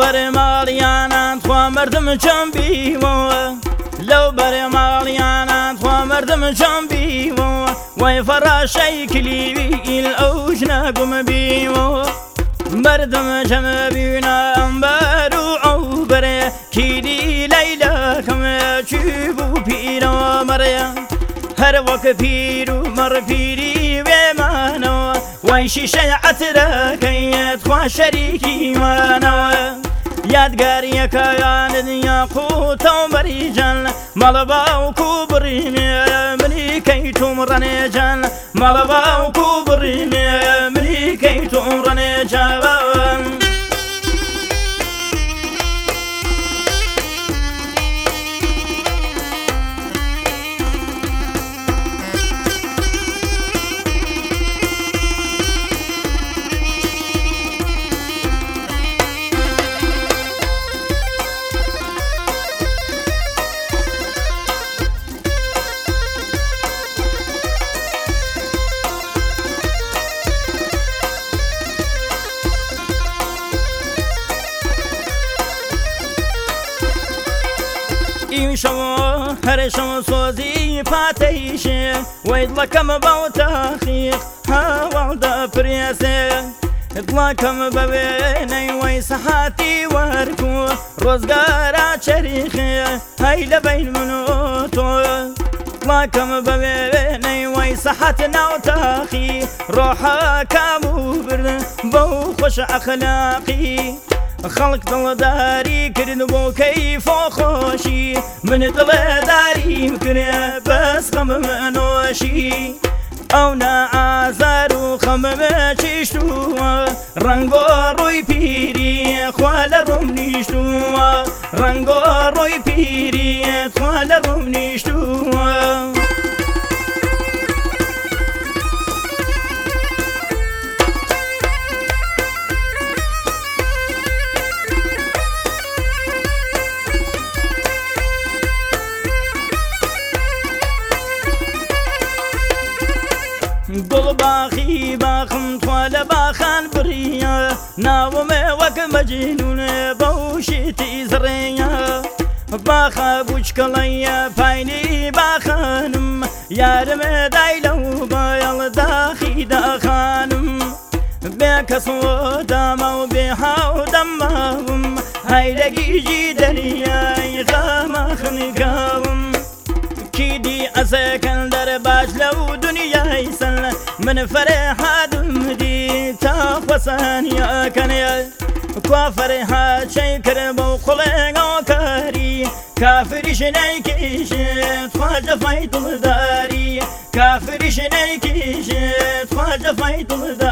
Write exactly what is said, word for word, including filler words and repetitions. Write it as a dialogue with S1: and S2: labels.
S1: برمالیانان خوا مردم چم بیمو لو برمالیانان خوا مردم چم بیمو وای فراشای کلیوی الأوج نقم بیمو مردم چم بینا انبارو عبره کیدی لیلا کم چوبو پیرو مریا هر وقت پیرو مر پیری بمانو وای شیشه عطره کیت خوا شریکی مانو یادگاری کایان دنیا قوت و بریجان مالبا و کوبری منی کی تمرن جان مالبا و کوبری منی کی تمرن جان شو هر شو صوزي فاتيشه ويطلقم بوتاخيخ هاوالدا بريسه اطلقم ببيني ويسحاتي واركو روزقارا شريخه هاي لبين منوتو اطلقم ببيني ويسحاتنا وتاخي روحا كابو برن بو خوش اخلاقي خلق دلداری کردن بو کیف و خوشی من دلداری مکنه بس خمم نوشی او نا آزار و خمم چشتو رنگ و روی پیری خوال روم نیشتو رنگ و روی پیری خوال روم نیشتو گل باخی باخم توال باخان بریا ناوم وک مجنون بوشی تیزریا باخا بوچ کلیا پایینی باخانم یارم دایلو بایل داخی داخانم بکسو دامو بهاو دماوم هایلگی جی دریای غمخن گاوم كيدي أسكندر باش لو دنيا يسل من فرحة دمدي تخوصان يا كنيا كوا فرحة شكر بو خلق كاري كافر شنيكيش تخواج فايت الداري كافر شنيكيش تخواج فايت الداري